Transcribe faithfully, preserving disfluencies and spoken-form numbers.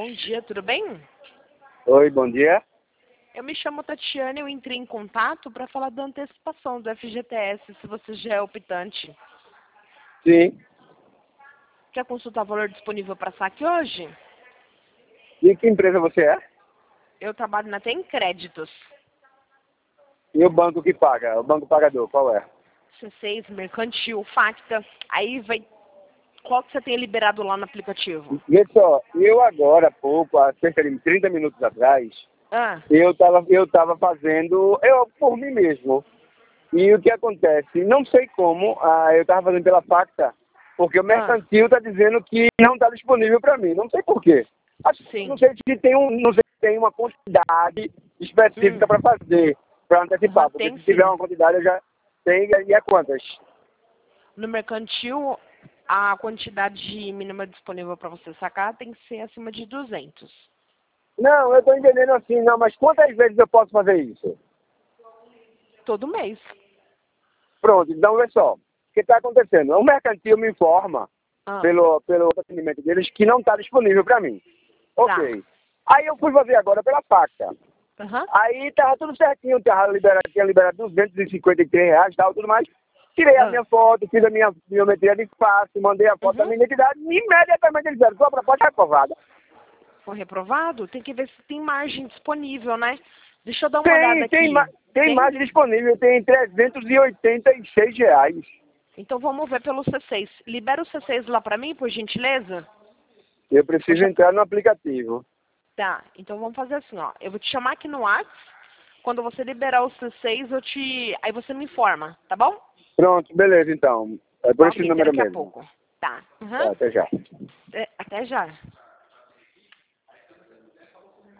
Bom dia, tudo bem? Oi, bom dia. Eu me chamo Tatiana e eu entrei em contato para falar da antecipação do F G T S, se você já é optante. Sim. Quer consultar o valor disponível para saque hoje? E que empresa você é? Eu trabalho na Tem Créditos. E o banco que paga? O banco pagador, qual é? C seis, Mercantil, Facta. Aí vai... Qual que você tem liberado lá no aplicativo? Vê só, eu agora, há pouco, há cerca de trinta minutos atrás, Ah, eu estava eu tava fazendo, eu por mim mesmo. E o que acontece? Não sei como, ah, eu estava fazendo pela Facta, porque o ah, mercantil está dizendo que não está disponível para mim. Não sei por quê. Acho- sim. Não sei se tem, um, não sei se tem uma quantidade Hum. específica para fazer, para antecipar. Aham, Porque tem se tiver sim. uma quantidade, eu já tenho. E é quantas? No Mercantil, a quantidade mínima disponível para você sacar tem que ser acima de duzentos. Não, eu estou entendendo assim, não, mas quantas vezes eu posso fazer isso? Todo mês. Pronto, então vê só. O que está acontecendo? O mercantil me informa, Ah, pelo, pelo atendimento deles, que não está disponível para mim. tá. Ok. Aí eu fui fazer agora pela Facta. Aham. Aí tava tudo certinho, tava liberado, tinha liberado duzentos e cinquenta e três reais, tal, tudo mais. Tirei a Ah. minha foto, fiz a minha biometria de face, mandei a foto da Uhum. minha identidade e imediatamente eles disseram, sua proposta é aprovada. Foi reprovado? Tem que ver se tem margem disponível, né? Deixa eu dar uma olhada Tem, tem, aqui. ma- tem Tem? mais disponível, tem trezentos e oitenta e seis reais. Então vamos ver pelo C seis. Libera o C seis lá pra mim, por gentileza? Eu Vou preciso cha- entrar no aplicativo. Tá, então vamos fazer assim, ó. Eu vou te chamar aqui no WhatsApp. Quando você liberar o C seis, eu te... Aí você me informa, tá bom? Pronto, beleza então. É por Tô esse abrindo número daqui a mesmo. pouco. Tá. Uhum. Tá, até já. É, até já.